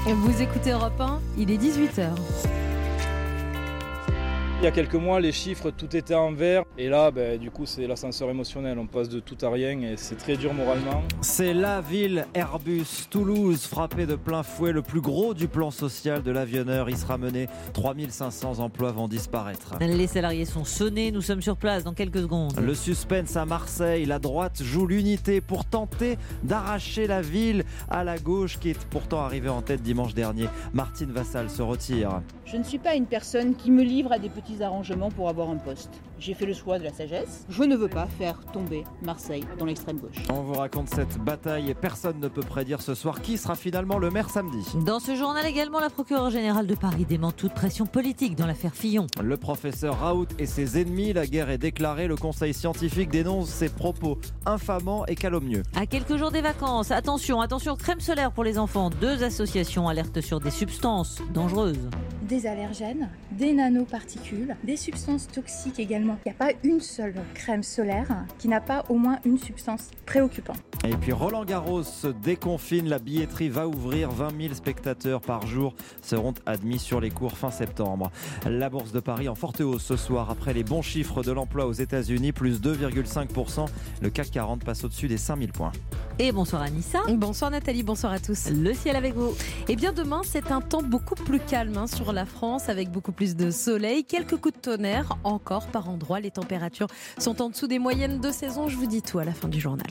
Vous écoutez Europe 1, il est 18h. Il y a quelques mois, les chiffres, tout était en vert. Et là, du coup, c'est l'ascenseur émotionnel. On passe de tout à rien et c'est très dur moralement. C'est la ville Airbus Toulouse, frappée de plein fouet. Le plus gros du plan social de l'avionneur. Il sera mené. 3500 emplois vont disparaître. Les salariés sont sonnés. Nous sommes sur place dans quelques secondes. Le suspense à Marseille. La droite joue l'unité pour tenter d'arracher la ville à la gauche qui est pourtant arrivée en tête dimanche dernier. Martine Vassal se retire. Je ne suis pas une personne qui me livre à des petits arrangements pour avoir un poste. J'ai fait le choix de la sagesse. Je ne veux pas faire tomber Marseille dans l'extrême gauche. On vous raconte cette bataille et personne ne peut prédire ce soir qui sera finalement le maire samedi. Dans ce journal également, la procureure générale de Paris dément toute pression politique dans l'affaire Fillon. Le professeur Raoult et ses ennemis, la guerre est déclarée. Le conseil scientifique dénonce ses propos infamants et calomnieux. À quelques jours des vacances, attention, crème solaire pour les enfants. 2 associations alertent sur des substances dangereuses. Des allergènes, des nanoparticules, des substances toxiques également. Il n'y a pas une seule crème solaire qui n'a pas au moins une substance préoccupante. Et puis Roland Garros se déconfine, la billetterie va ouvrir, 20 000 spectateurs par jour seront admis sur les cours fin septembre. La bourse de Paris en forte hausse ce soir après les bons chiffres de l'emploi aux États-Unis, plus 2,5%. Le CAC 40 passe au-dessus des 5000 points. Et bonsoir Anissa. Bonsoir Nathalie, bonsoir à tous. Le ciel avec vous. Et bien demain, c'est un temps beaucoup plus calme sur la France avec beaucoup plus de soleil. Quelques coups de tonnerre encore par endroits. Les températures sont en dessous des moyennes de saison. Je vous dis tout à la fin du journal.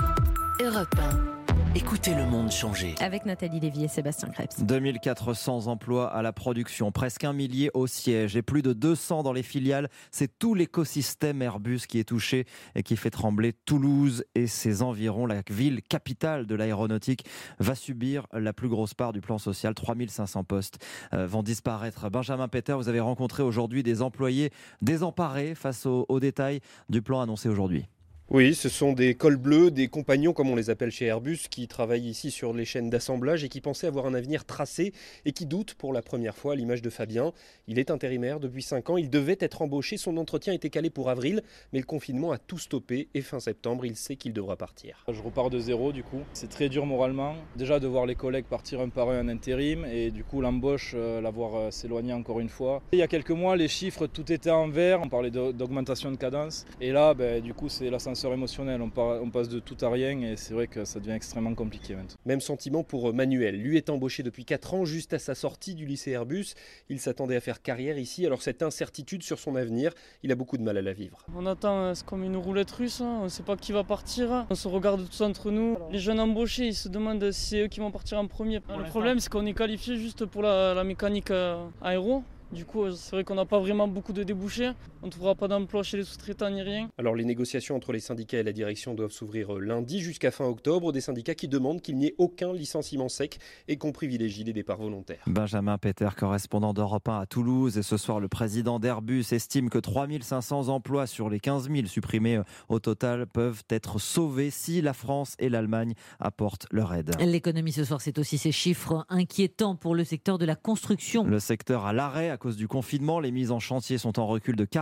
Europe 1. Écoutez le monde changer. Avec Nathalie Lévy et Sébastien Krebs. 2400 emplois à la production, presque 1 millier au siège et plus de 200 dans les filiales. C'est tout l'écosystème Airbus qui est touché et qui fait trembler Toulouse et ses environs. La ville capitale de l'aéronautique va subir la plus grosse part du plan social. 3500 postes vont disparaître. Benjamin Peter, vous avez rencontré aujourd'hui des employés désemparés face aux détails du plan annoncé aujourd'hui. Oui, ce sont des cols bleus, des compagnons comme on les appelle chez Airbus, qui travaillent ici sur les chaînes d'assemblage et qui pensaient avoir un avenir tracé et qui doutent pour la première fois à l'image de Fabien. Il est intérimaire depuis 5 ans, il devait être embauché, son entretien était calé pour avril, mais le confinement a tout stoppé et fin septembre, il sait qu'il devra partir. Je repars de zéro du coup, c'est très dur moralement. Déjà de voir les collègues partir un par un en intérim et du coup l'embauche, la voir s'éloigner encore une fois. Il y a quelques mois, les chiffres, tout était en vert, on parlait d'augmentation de cadence et là du coup c'est l'ascenseur émotionnel, on passe de tout à rien et c'est vrai que ça devient extrêmement compliqué maintenant. Même sentiment pour Manuel, lui est embauché depuis 4 ans, juste à sa sortie du lycée Airbus. Il s'attendait à faire carrière ici, alors cette incertitude sur son avenir, il a beaucoup de mal à la vivre. On attend, c'est comme une roulette russe, on ne sait pas qui va partir, on se regarde tous entre nous. Les jeunes embauchés, ils se demandent si c'est eux qui vont partir en premier. Le problème c'est qu'on est qualifié juste pour la mécanique aéro. Du coup, c'est vrai qu'on n'a pas vraiment beaucoup de débouchés. On ne trouvera pas d'emploi chez les sous-traitants ni rien. Alors les négociations entre les syndicats et la direction doivent s'ouvrir lundi jusqu'à fin octobre. Des syndicats qui demandent qu'il n'y ait aucun licenciement sec et qu'on privilégie les départs volontaires. Benjamin Peter, correspondant d'Europe 1 à Toulouse. Et ce soir, le président d'Airbus estime que 3500 emplois sur les 15 000 supprimés au total peuvent être sauvés si la France et l'Allemagne apportent leur aide. L'économie ce soir, c'est aussi ces chiffres inquiétants pour le secteur de la construction. Le secteur à l'arrêt à cause du confinement. Les mises en chantier sont en recul de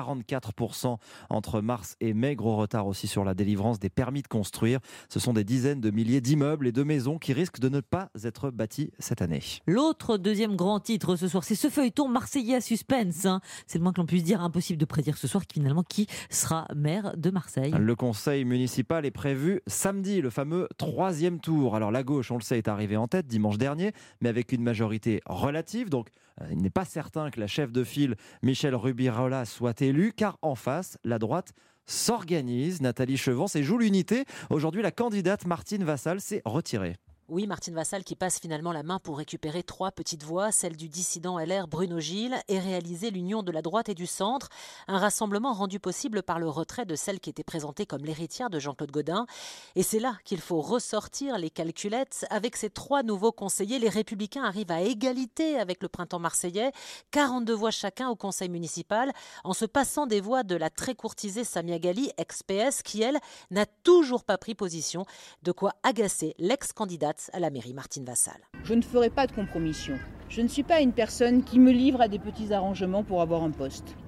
44% entre mars et mai. Gros retard aussi sur la délivrance des permis de construire. Ce sont des dizaines de milliers d'immeubles et de maisons qui risquent de ne pas être bâtis cette année. L'autre deuxième grand titre ce soir, c'est ce feuilleton marseillais à suspense. C'est le moins que l'on puisse dire. Impossible de prédire ce soir finalement qui sera maire de Marseille. Le conseil municipal est prévu samedi, le fameux 3e tour. Alors la gauche, on le sait, est arrivée en tête dimanche dernier, mais avec une majorité relative. Donc il n'est pas certain que la chef de file Michèle Rubirola soit élue, car en face, la droite s'organise. Nathalie Chevance et joue l'unité. Aujourd'hui, la candidate Martine Vassal s'est retirée. Oui, Martine Vassal qui passe finalement la main pour récupérer 3 petites voix, celle du dissident LR Bruno Gilles, et réaliser l'union de la droite et du centre. Un rassemblement rendu possible par le retrait de celle qui était présentée comme l'héritière de Jean-Claude Gaudin. Et c'est là qu'il faut ressortir les calculettes. Avec ces 3 nouveaux conseillers, les Républicains arrivent à égalité avec le printemps marseillais. 42 voix chacun au conseil municipal, en se passant des voix de la très courtisée Samia Ghali, ex-PS, qui elle n'a toujours pas pris position. De quoi agacer l'ex-candidate à la mairie Martine Vassal. Je ne ferai pas de compromission. Je ne suis pas une personne qui me livre à des petits arrangements pour avoir un poste.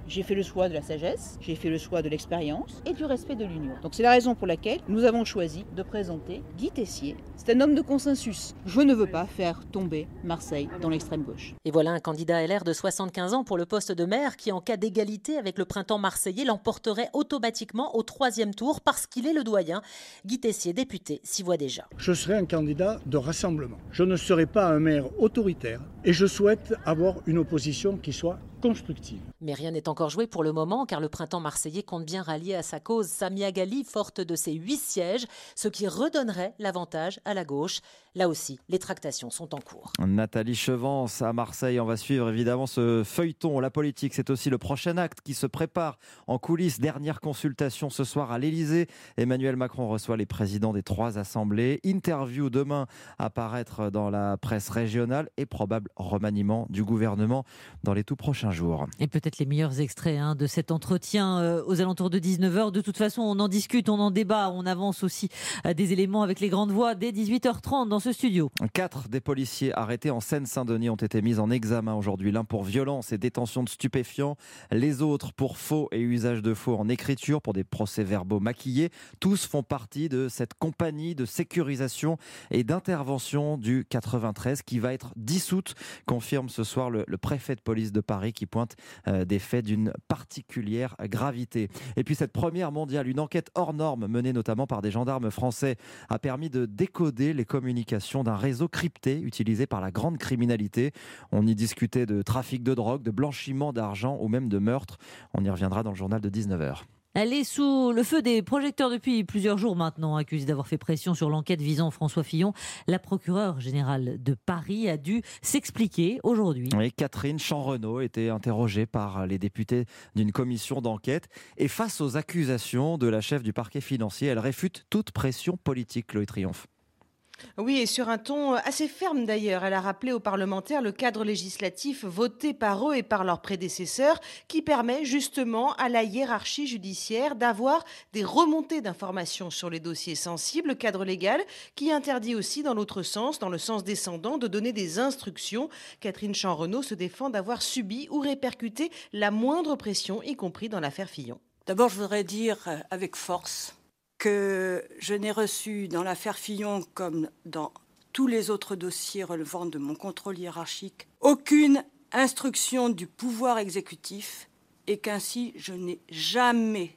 J'ai fait le choix de la sagesse, j'ai fait le choix de l'expérience et du respect de l'union. Donc c'est la raison pour laquelle nous avons choisi de présenter Guy Tessier. C'est un homme de consensus. Je ne veux pas faire tomber Marseille dans l'extrême gauche. Et voilà un candidat LR de 75 ans pour le poste de maire qui, en cas d'égalité avec le printemps marseillais, l'emporterait automatiquement au 3e tour parce qu'il est le doyen. Guy Tessier, député, s'y voit déjà. Je serai un candidat de rassemblement. Je ne serai pas un maire autoritaire et je souhaite avoir une opposition qui soit constructive. Mais rien n'est encore joué pour le moment, car le printemps marseillais compte bien rallier à sa cause Samia Ghali, forte de ses 8 sièges, ce qui redonnerait l'avantage à la gauche. Là aussi, les tractations sont en cours. Nathalie Chevance à Marseille, on va suivre évidemment ce feuilleton. La politique, c'est aussi le prochain acte qui se prépare en coulisses. Dernière consultation ce soir à l'Elysée. Emmanuel Macron reçoit les présidents des 3 assemblées. Interview demain à paraître dans la presse régionale et probable remaniement du gouvernement dans les tout prochains jours. Et peut-être les meilleurs extraits de cet entretien aux alentours de 19h. De toute façon, on en discute, on en débat, on avance aussi des éléments avec les grandes voix dès 18h30 dans ce studio. 4 des policiers arrêtés en Seine-Saint-Denis ont été mis en examen aujourd'hui. L'un pour violence et détention de stupéfiants, les autres pour faux et usage de faux en écriture pour des procès-verbaux maquillés. Tous font partie de cette compagnie de sécurisation et d'intervention du 93 qui va être dissoute, confirme ce soir le préfet de police de Paris qui pointe des faits d'une particulière gravité. Et puis cette première mondiale, une enquête hors norme menée notamment par des gendarmes français a permis de décoder les communications d'un réseau crypté utilisé par la grande criminalité. On y discutait de trafic de drogue, de blanchiment d'argent ou même de meurtre. On y reviendra dans le journal de 19h. Elle est sous le feu des projecteurs depuis plusieurs jours maintenant, accusée d'avoir fait pression sur l'enquête visant François Fillon. La procureure générale de Paris a dû s'expliquer aujourd'hui. Oui, Catherine Chanrenaud était interrogée par les députés d'une commission d'enquête. Et face aux accusations de la chef du parquet financier, elle réfute toute pression politique, Chloé Triomphe. Oui, et sur un ton assez ferme d'ailleurs. Elle a rappelé aux parlementaires le cadre législatif voté par eux et par leurs prédécesseurs qui permet justement à la hiérarchie judiciaire d'avoir des remontées d'informations sur les dossiers sensibles, cadre légal qui interdit aussi dans l'autre sens, dans le sens descendant, de donner des instructions. Catherine Chanrenaud se défend d'avoir subi ou répercuté la moindre pression, y compris dans l'affaire Fillon. D'abord, je voudrais dire avec force que je n'ai reçu dans l'affaire Fillon, comme dans tous les autres dossiers relevant de mon contrôle hiérarchique, aucune instruction du pouvoir exécutif et qu'ainsi je n'ai jamais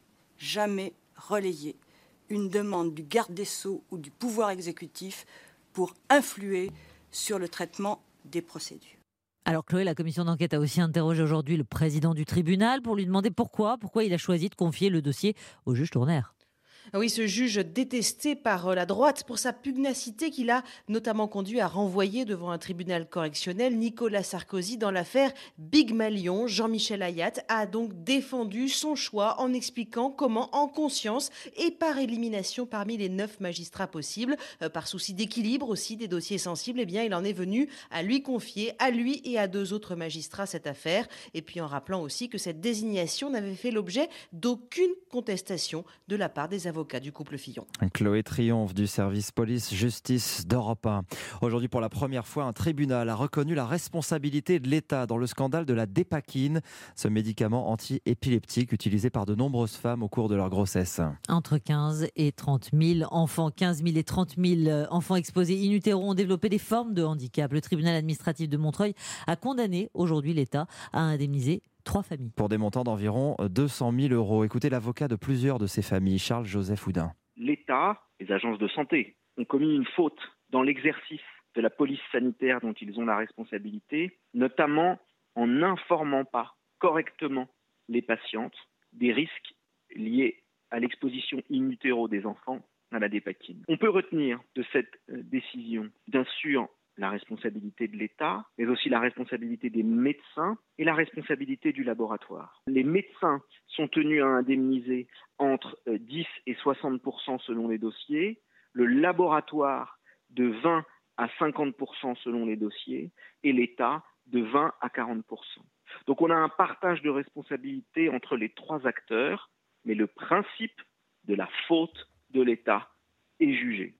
relayé une demande du garde des Sceaux ou du pouvoir exécutif pour influer sur le traitement des procédures. Alors Chloé, la commission d'enquête a aussi interrogé aujourd'hui le président du tribunal pour lui demander pourquoi il a choisi de confier le dossier au juge Tournaire. Oui, ce juge détesté par la droite pour sa pugnacité qui l'a notamment conduit à renvoyer devant un tribunal correctionnel Nicolas Sarkozy dans l'affaire Big Malion. Jean-Michel Ayat a donc défendu son choix en expliquant comment, en conscience et par élimination parmi les 9 magistrats possibles, par souci d'équilibre aussi des dossiers sensibles, eh bien, il en est venu à lui confier, à lui et à 2 autres magistrats, cette affaire. Et puis en rappelant aussi que cette désignation n'avait fait l'objet d'aucune contestation de la part des avocats du couple Fillon. Chloé Triomphe du service police-justice d'Europe 1. Aujourd'hui, pour la première fois, un tribunal a reconnu la responsabilité de l'État dans le scandale de la Dépakine, ce médicament anti-épileptique utilisé par de nombreuses femmes au cours de leur grossesse. Entre 15 et 30 000 enfants, 15 000 et 30 000 enfants exposés in utero ont développé des formes de handicap. Le tribunal administratif de Montreuil a condamné aujourd'hui l'État à indemniser 3 familles. Pour des montants d'environ 200 000 euros. Écoutez l'avocat de plusieurs de ces familles, Charles-Joseph Houdin. L'État, les agences de santé, ont commis une faute dans l'exercice de la police sanitaire dont ils ont la responsabilité, notamment en n'informant pas correctement les patientes des risques liés à l'exposition in utero des enfants à la Dépakine. On peut retenir de cette décision, bien sûr, la responsabilité de l'État, mais aussi la responsabilité des médecins et la responsabilité du laboratoire. Les médecins sont tenus à indemniser entre 10 et 60% selon les dossiers, le laboratoire de 20 à 50% selon les dossiers et l'État de 20 à 40%. Donc on a un partage de responsabilité entre les 3 acteurs, mais le principe de la faute de l'État est jugé.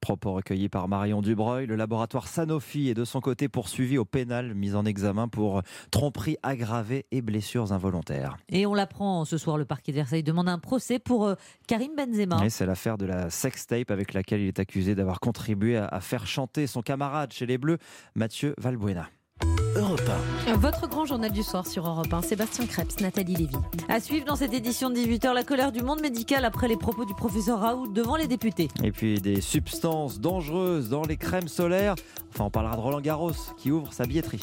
Propos recueillis par Marion Dubreuil. Le laboratoire Sanofi est de son côté poursuivi au pénal, mis en examen pour tromperie aggravée et blessures involontaires. Et on l'apprend ce soir, le parquet de Versailles demande un procès pour Karim Benzema. Et c'est l'affaire de la sextape avec laquelle il est accusé d'avoir contribué à faire chanter son camarade chez les Bleus, Mathieu Valbuena. Europe 1. Votre grand journal du soir sur Europe 1. Sébastien Krebs, Nathalie Lévy. À suivre dans cette édition de 18h, la colère du monde médical après les propos du professeur Raoult devant les députés. Et puis des substances dangereuses dans les crèmes solaires. Enfin, on parlera de Roland Garros qui ouvre sa billetterie.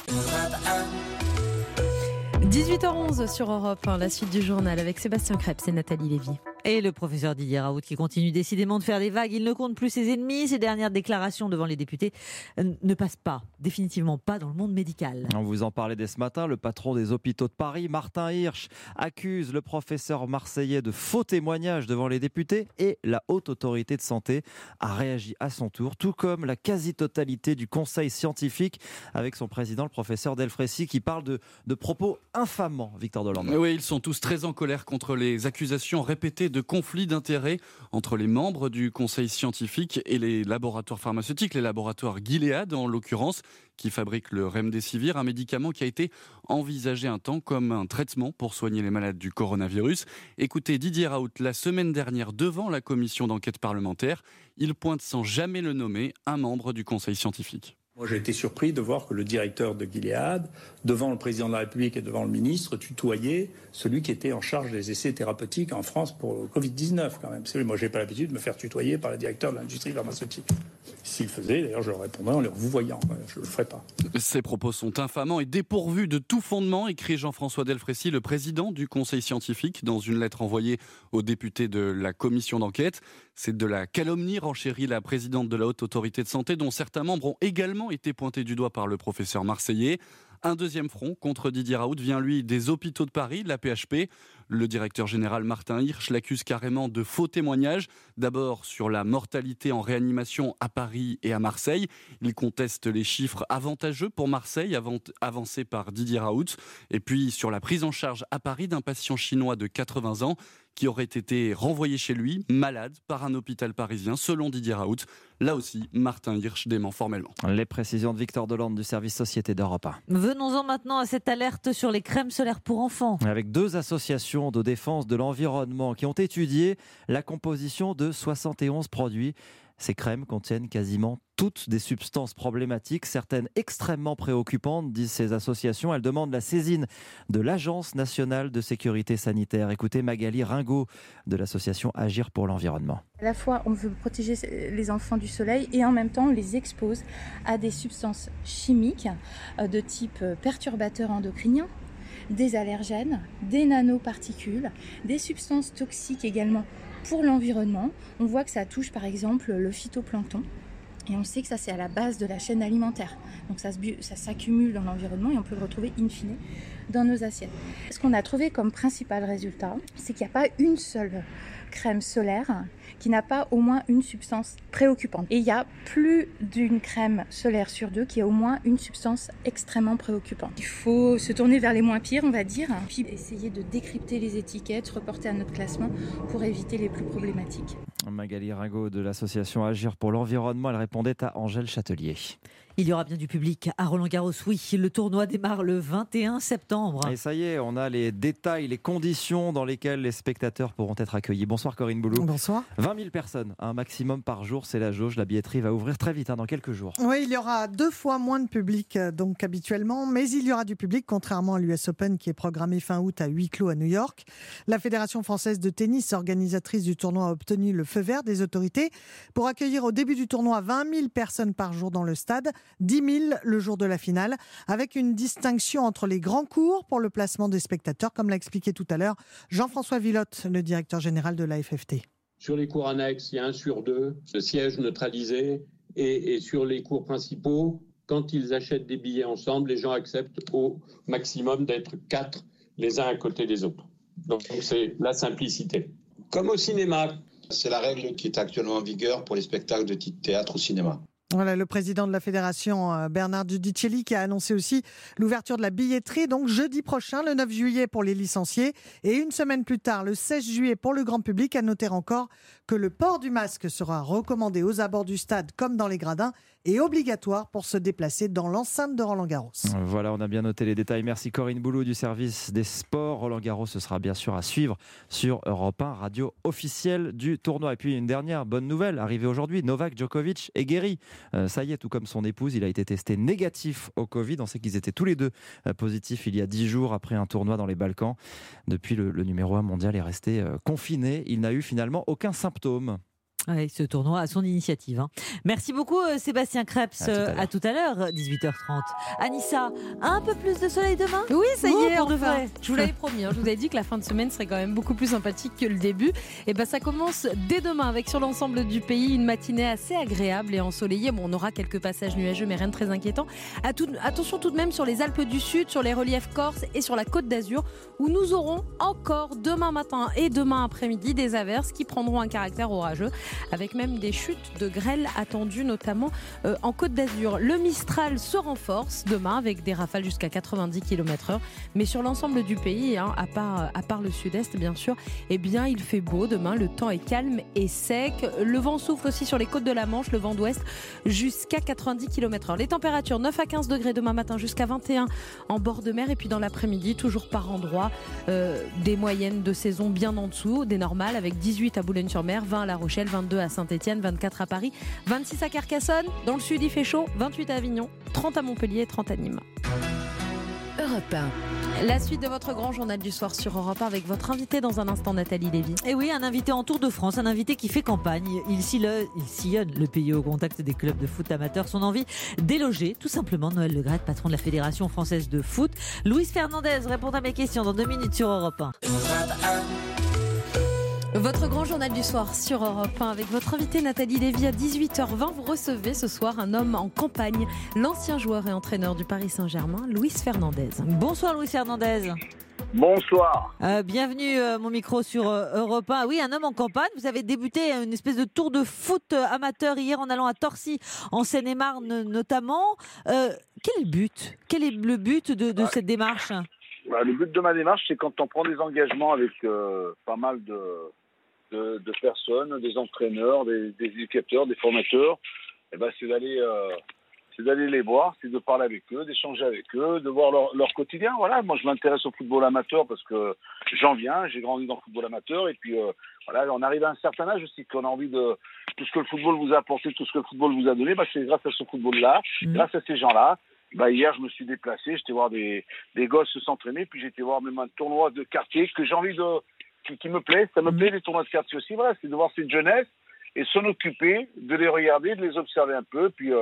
18h11 sur Europe 1, la suite du journal avec Sébastien Krebs et Nathalie Lévy. Et le professeur Didier Raoult qui continue décidément de faire des vagues. Il ne compte plus ses ennemis. Ses dernières déclarations devant les députés ne passent pas, définitivement pas dans le monde médical. On vous en parlait dès ce matin. Le patron des hôpitaux de Paris, Martin Hirsch, accuse le professeur marseillais de faux témoignages devant les députés et la haute autorité de santé a réagi à son tour, tout comme la quasi-totalité du conseil scientifique avec son président, le professeur Delfraissy, qui parle de propos infamants, Victor Delande. Oui, ils sont tous très en colère contre les accusations répétées de conflits d'intérêts entre les membres du conseil scientifique et les laboratoires pharmaceutiques, les laboratoires Gilead en l'occurrence, qui fabriquent le Remdesivir, un médicament qui a été envisagé un temps comme un traitement pour soigner les malades du coronavirus. Écoutez Didier Raoult la semaine dernière devant la commission d'enquête parlementaire. Il pointe sans jamais le nommer un membre du conseil scientifique. Moi, j'ai été surpris de voir que le directeur de Gilead, devant le président de la République et devant le ministre, tutoyait celui qui était en charge des essais thérapeutiques en France pour le Covid-19, quand même. Moi, j'ai pas l'habitude de me faire tutoyer par le directeur de l'industrie pharmaceutique. S'il le faisait, d'ailleurs, je leur répondrais en leur vous voyant. Je ne le ferai pas. Ces propos sont infamants et dépourvus de tout fondement, écrit Jean-François Delfraissy, le président du conseil scientifique, dans une lettre envoyée aux députés de la commission d'enquête. C'est de la calomnie, renchérit la présidente de la haute autorité de santé, dont certains membres ont également été pointés du doigt par le professeur marseillais. Un deuxième front contre Didier Raoult vient, lui, des hôpitaux de Paris, de la PHP. Le directeur général Martin Hirsch l'accuse carrément de faux témoignages. D'abord sur la mortalité en réanimation à Paris et à Marseille. Il conteste les chiffres avantageux pour Marseille, avancés par Didier Raoult. Et puis sur la prise en charge à Paris d'un patient chinois de 80 ans qui aurait été renvoyé chez lui, malade, par un hôpital parisien, selon Didier Raoult. Là aussi, Martin Hirsch dément formellement. Les précisions de Victor Delande du service Société d'Europe 1. Venons-en maintenant à cette alerte sur les crèmes solaires pour enfants. Avec 2 associations de défense de l'environnement qui ont étudié la composition de 71 produits. Ces crèmes contiennent quasiment toutes des substances problématiques, certaines extrêmement préoccupantes, disent ces associations. Elles demandent la saisine de l'Agence nationale de sécurité sanitaire. Écoutez Magali Ringot de l'association Agir pour l'environnement. À la fois, on veut protéger les enfants du soleil et en même temps, on les expose à des substances chimiques de type perturbateurs endocriniens, des allergènes, des nanoparticules, des substances toxiques également pour l'environnement. On voit que ça touche par exemple le phytoplancton. Et on sait que ça, c'est à la base de la chaîne alimentaire. Donc ça s'accumule dans l'environnement et on peut le retrouver in fine dans nos assiettes. Ce qu'on a trouvé comme principal résultat, c'est qu'il n'y a pas une seule crème solaire qui n'a pas au moins une substance préoccupante. Et il y a plus d'une crème solaire sur 2 qui a au moins une substance extrêmement préoccupante. Il faut se tourner vers les moins pires, on va dire, puis essayer de décrypter les étiquettes, reporter à notre classement pour éviter les plus problématiques. Magali Ringot de l'association Agir pour l'environnement, elle répondait à Angèle Châtelier. Il y aura bien du public à Roland-Garros, oui. Le tournoi démarre le 21 septembre. Et ça y est, on a les détails, les conditions dans lesquelles les spectateurs pourront être accueillis. Bonsoir Corinne Boulou. Bonsoir. 20 000 personnes, un maximum par jour, c'est la jauge. La billetterie va ouvrir très vite, dans quelques jours. Oui, il y aura 2 fois moins de public donc habituellement, mais il y aura du public, contrairement à l'US Open qui est programmé fin août à huis clos à New York. La Fédération française de tennis, organisatrice du tournoi, a obtenu le feu vert des autorités pour accueillir au début du tournoi 20 000 personnes par jour dans le stade, 10 000 le jour de la finale, avec une distinction entre les grands cours pour le placement des spectateurs, comme l'a expliqué tout à l'heure Jean-François Villotte, le directeur général de la FFT. Sur les cours annexes, il y a 1 sur 2, le siège neutralisé, et sur les cours principaux, quand ils achètent des billets ensemble, les gens acceptent au maximum d'être 4 les uns à côté des autres. Donc c'est la simplicité. Comme au cinéma. C'est la règle qui est actuellement en vigueur pour les spectacles de type théâtre ou cinéma. Voilà, le président de la fédération, Bernard Giudicelli, qui a annoncé aussi l'ouverture de la billetterie, donc jeudi prochain, le 9 juillet pour les licenciés, et une semaine plus tard, le 16 juillet pour le grand public. À noter encore que le port du masque sera recommandé aux abords du stade comme dans les gradins et obligatoire pour se déplacer dans l'enceinte de Roland-Garros. Voilà, on a bien noté les détails. Merci Corinne Boulou du service des sports. Roland-Garros, ce sera bien sûr à suivre sur Europe 1, radio officielle du tournoi. Et puis une dernière bonne nouvelle arrivée aujourd'hui, Novak Djokovic est guéri. Ça y est, tout comme son épouse, il a été testé négatif au Covid. On sait qu'ils étaient tous les deux positifs il y a 10 jours après un tournoi dans les Balkans. Depuis, le numéro 1 mondial est resté confiné. Il n'a eu finalement aucun symptôme. Oui, ce tournoi à son initiative. Merci beaucoup Sébastien Krebs. À tout à l'heure, 18h30. Anissa, un peu plus de soleil demain ? Oui, ça y est, pour de enfin. vrai. Je vous l'avais promis, je vous avais dit que la fin de semaine serait quand même beaucoup plus sympathique que le début. Et ça commence dès demain avec sur l'ensemble du pays une matinée assez agréable et ensoleillée. Bon, on aura quelques passages nuageux, mais rien de très inquiétant. Attention tout de même sur les Alpes du Sud, sur les reliefs corses et sur la Côte d'Azur, où nous aurons encore demain matin et demain après-midi des averses qui prendront un caractère orageux, avec même des chutes de grêle attendues, notamment en Côte d'Azur. Le Mistral se renforce demain avec des rafales jusqu'à 90 km/h. Mais sur l'ensemble du pays, à part le sud-est, bien sûr, il fait beau demain. Le temps est calme et sec. Le vent souffle aussi sur les côtes de la Manche, le vent d'ouest, jusqu'à 90 km/h. Les températures 9 à 15 degrés demain matin, jusqu'à 21 en bord de mer. Et puis dans l'après-midi, toujours par endroits, des moyennes de saison bien en dessous, des normales, avec 18 à Boulogne-sur-Mer, 20 à La Rochelle, 22 à Saint-Étienne, 24 à Paris, 26 à Carcassonne. Dans le sud, il fait chaud, 28 à Avignon, 30 à Montpellier et 30 à Nîmes. Europe 1. La suite de votre grand journal du soir sur Europe 1 avec votre invité dans un instant, Nathalie Lévy. Et oui, un invité en Tour de France, un invité qui fait campagne. Il sillonne le pays au contact des clubs de foot amateurs. Son envie, déloger tout simplement Noël Le Graët, patron de la Fédération française de foot. Luis Fernandez répond à mes questions dans 2 minutes sur Europe 1. Votre grand journal du soir sur Europe 1 avec votre invité Nathalie Lévy à 18h20. Vous recevez ce soir un homme en campagne, l'ancien joueur et entraîneur du Paris Saint-Germain, Luis Fernandez. Bonsoir Luis Fernandez. Bonsoir. Bienvenue mon micro sur Europe 1. Oui, un homme en campagne. Vous avez débuté une espèce de tour de foot amateur hier en allant à Torcy, en Seine-et-Marne notamment. Quel est le but ? Quel est le but de cette démarche ? Le but de ma démarche, c'est quand on prend des engagements avec pas mal de personnes, des entraîneurs, des éducateurs, des formateurs, c'est d'aller les voir, c'est de parler avec eux, d'échanger avec eux, de voir leur quotidien. Voilà, moi je m'intéresse au football amateur parce que j'en viens, j'ai grandi dans le football amateur et puis on arrive à un certain âge aussi qu'on a envie de tout ce que le football vous a apporté, tout ce que le football vous a donné, c'est grâce à ce football-là, grâce à ces gens-là. Hier, je me suis déplacé, j'étais voir des gosses s'entraîner, puis j'étais voir même un tournoi de quartier que j'ai envie qui me plaît. Ça me plaît, les tournois de quartier aussi. Voilà, c'est de voir cette jeunesse et s'en occuper, de les regarder, de les observer un peu. Puis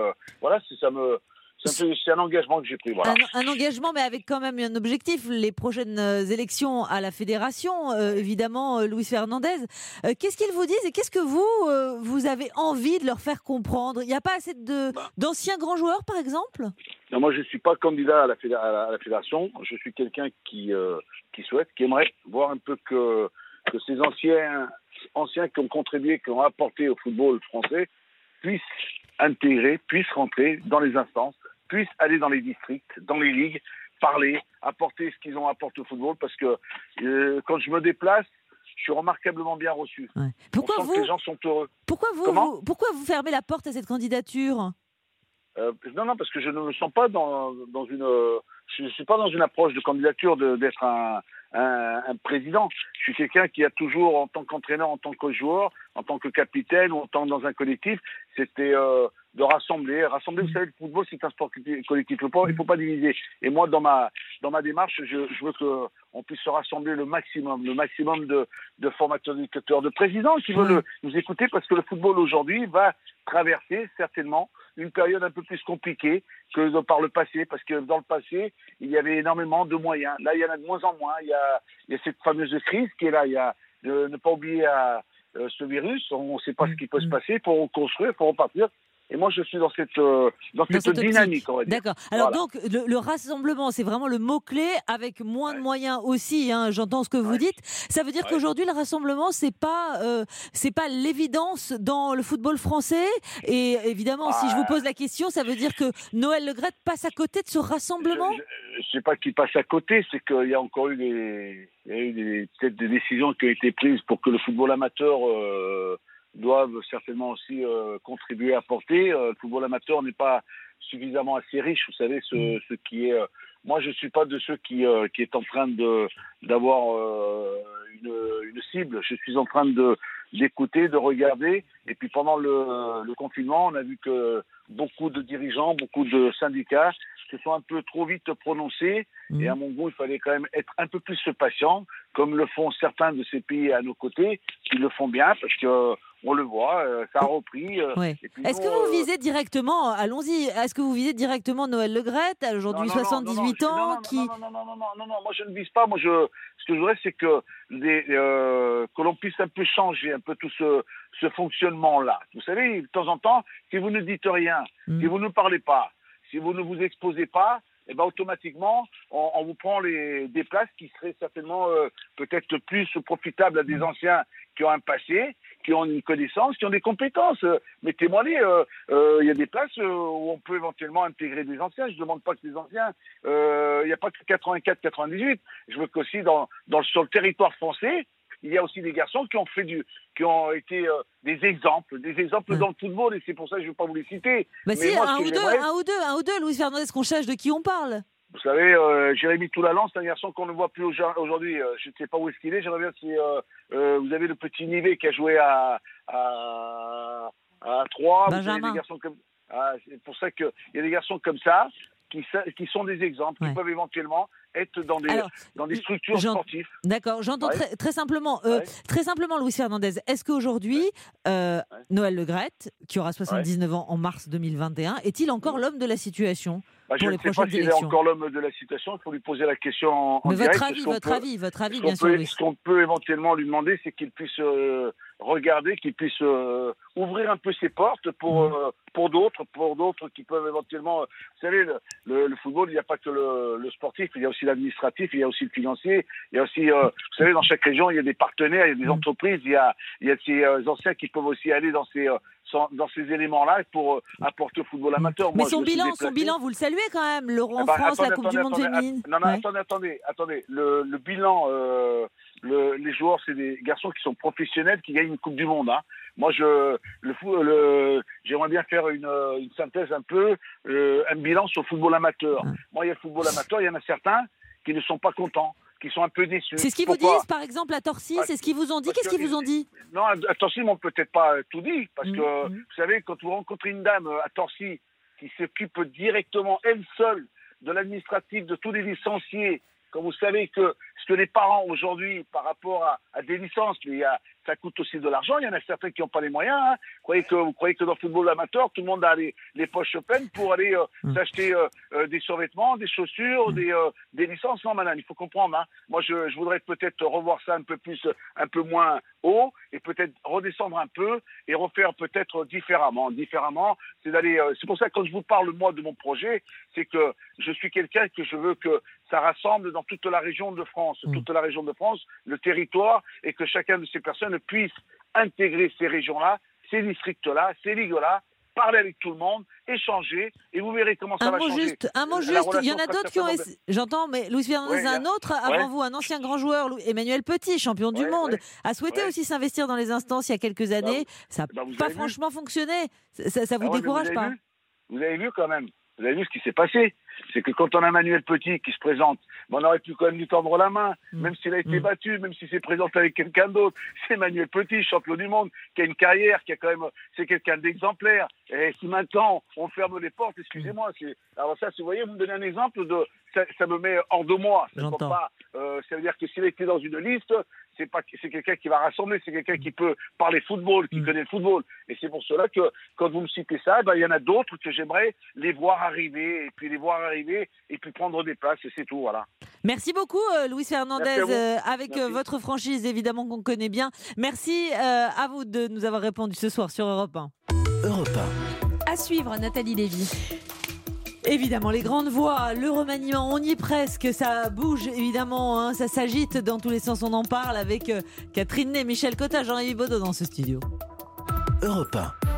c'est un engagement que j'ai pris. Voilà. Un engagement, mais avec quand même un objectif. Les prochaines élections à la fédération, évidemment, Luis Fernandez. Qu'est-ce qu'ils vous disent et qu'est-ce que vous avez envie de leur faire comprendre ? Il n'y a pas assez d'anciens grands joueurs, par exemple ? Non, moi, je ne suis pas candidat à la fédération. Je suis quelqu'un qui souhaite, qui aimerait voir un peu que ces anciens qui ont contribué, qui ont apporté au football français, puissent intégrer, puissent rentrer dans les instances, puissent aller dans les districts, dans les ligues, parler, apporter ce qu'ils ont apporté au football. Parce que quand je me déplace, je suis remarquablement bien reçu. Ouais. Pourquoi on sent que les gens sont heureux. Pourquoi vous fermez la porte à cette candidature ? Non, parce que je ne me sens pas je suis pas dans une approche de candidature d'être un président. Je suis quelqu'un qui a toujours, en tant qu'entraîneur, en tant que joueur, en tant que capitaine ou en tant que dans un collectif, c'était de rassembler. Rassembler, vous savez, le football, c'est un sport collectif. Il ne faut pas diviser. Et moi, dans ma démarche, je veux qu'on puisse se rassembler le maximum de formateurs, d'éducateurs, de présidents qui veulent nous écouter, parce que le football aujourd'hui va traverser certainement une période un peu plus compliquée que par le passé, parce que dans le passé, il y avait énormément de moyens. Là, il y en a de moins en moins. Il y a cette fameuse crise qui est là. Il y a de ne pas oublier ce virus. On ne sait pas ce qui peut se passer. Il faut reconstruire, il faut repartir. Et moi, je suis dans cette dynamique, on va dire. D'accord. Alors Voilà. donc, le rassemblement, c'est vraiment le mot-clé, avec moins de moyens aussi, hein, j'entends ce que vous dites. Ça veut dire qu'aujourd'hui, le rassemblement, c'est pas l'évidence dans le football français. Et évidemment, si je vous pose la question, ça veut dire que Noël Le Graët passe à côté de ce rassemblement? Je ne sais pas qui passe à côté, c'est qu'il y a encore eu peut-être des décisions qui ont été prises pour que le football amateur doivent certainement aussi contribuer à apporter. Le football amateur n'est pas suffisamment assez riche, vous savez, ce qui est... moi, je ne suis pas de ceux qui est en train d'avoir une cible. Je suis en train d'écouter, de regarder. Et puis pendant le confinement, on a vu que beaucoup de dirigeants, beaucoup de syndicats se sont un peu trop vite prononcés. Et à mon goût, il fallait quand même être un peu plus patient, comme le font certains de ces pays à nos côtés, qui le font bien, parce que on le voit, ça a repris. Est-ce que vous visez directement, allons-y, est-ce que vous visez directement Noël Le Graët, aujourd'hui 78 ans, Non, moi je ne vise pas. Moi, ce que je voudrais, c'est que l'on puisse un peu changer un peu tout ce fonctionnement-là. Vous savez, de temps en temps, si vous ne dites rien, si vous ne parlez pas, si vous ne vous exposez pas, eh ben automatiquement, on vous prend des places qui seraient certainement peut-être plus profitables à des anciens qui ont un passé, qui ont une connaissance, qui ont des compétences. Mettez-moi-les. Il y a des places où on peut éventuellement intégrer des anciens. Je ne demande pas que les anciens... Il n'y a pas que 84-98. Je veux qu'aussi sur le territoire français, il y a aussi des garçons qui ont été des exemples dans le football, et c'est pour ça que je ne vais pas vous les citer. Bah si, un ou deux, Luis Fernandez, qu'on sache de qui on parle. Vous savez, Jérémy Toulalan, c'est un garçon qu'on ne voit plus aujourd'hui. Je ne sais pas où est-ce qu'il est. J'aimerais bien si vous avez le petit Nivet qui a joué à 3. Benjamin. C'est pour ça qu'il y a des garçons comme ça qui sont des exemples, qui peuvent éventuellement être dans des structures sportives. D'accord, j'entends très simplement, Luis Fernandez, est-ce qu'aujourd'hui, Noël Le Graët, qui aura 79 ans en mars 2021, est-il encore l'homme de la situation je ne sais pas s'il est encore l'homme de la situation, il faut lui poser la question en direct. Votre avis, bien sûr. Ce qu'on peut éventuellement lui demander, c'est qu'il puisse regarder, qu'il puisse ouvrir un peu ses portes pour d'autres qui peuvent éventuellement... Vous savez, le football, il n'y a pas que le sportif, il y a aussi l'administratif, il y a aussi le financier, il y a aussi... vous savez, dans chaque région, il y a des partenaires, il y a des entreprises, il y a ces anciens qui peuvent aussi aller dans ces éléments-là pour apporter au football amateur. Mais son bilan, vous le saluez quand même, l'Euro en France, la Coupe du Monde féminine. Attendez. Le bilan, les joueurs, c'est des garçons qui sont professionnels, qui gagnent une Coupe du Monde. Hein. Moi, j'aimerais bien faire une synthèse un peu, un bilan sur le football amateur. Moi, il y a le football amateur, il y en a certains qui ne sont pas contents, qui sont un peu déçus. C'est ce qu'ils vous disent, par exemple, à Torcy, c'est ce qu'ils vous ont dit. Qu'est-ce qu'ils vous ont dit? Non, à Torcy, ils m'ont peut-être pas tout dit, parce que, vous savez, quand vous rencontrez une dame à Torcy qui s'occupe directement, elle seule, de l'administratif, de tous les licenciés, quand vous savez que ce que les parents aujourd'hui, par rapport à des licences, ça coûte aussi de l'argent. Il y en a certains qui n'ont pas les moyens. Hein. Vous croyez que dans le football amateur, tout le monde a les poches pleines pour aller s'acheter des survêtements, des chaussures, des licences? Non, madame, il faut comprendre. Hein. Moi, je voudrais peut-être revoir ça un peu moins haut, et peut-être redescendre un peu et refaire peut-être différemment. C'est d'aller. C'est pour ça que quand je vous parle moi de mon projet, c'est que je suis quelqu'un que je veux que ça rassemble dans toute la région de France, le territoire, et que chacun de ces personnes puisse intégrer ces régions-là, ces districts-là, ces ligues-là, parler avec tout le monde, échanger, et vous verrez comment ça va changer. Un mot juste, il y en a d'autres qui ont... J'entends, mais Luis Fernandez, un autre avant vous, un ancien grand joueur, Emmanuel Petit, champion du monde, a souhaité aussi s'investir dans les instances il y a quelques années. Ça n'a pas franchement fonctionné. Ça vous décourage pas? Vous avez vu quand même. Vous avez vu ce qui s'est passé. C'est que quand on a Emmanuel Petit qui se présente, on aurait pu quand même lui tendre la main, même s'il a été battu, même s'il s'est présenté avec quelqu'un d'autre. C'est Emmanuel Petit, champion du monde, qui a une carrière, c'est quelqu'un d'exemplaire. Et si maintenant on ferme les portes, excusez-moi, alors ça, vous voyez, vous me donnez un exemple ça me met hors de moi. Ça veut dire que s'il a été dans une liste, c'est quelqu'un qui va rassembler, c'est quelqu'un qui peut parler football, qui connaît le football. Et c'est pour cela que quand vous me citez ça, il y en a d'autres que j'aimerais les voir arriver, et puis prendre des places, et c'est tout, voilà. Merci beaucoup, Luis Fernandez, avec votre franchise, évidemment, qu'on connaît bien. Merci à vous de nous avoir répondu ce soir sur Europe 1. Europe 1. À suivre, Nathalie Lévy. Évidemment, les grandes voix, le remaniement, on y est presque, ça bouge évidemment, hein, ça s'agite dans tous les sens, on en parle avec Catherine Ney, Michel Cotta, Jean-Yves Baudot dans ce studio. Europe 1.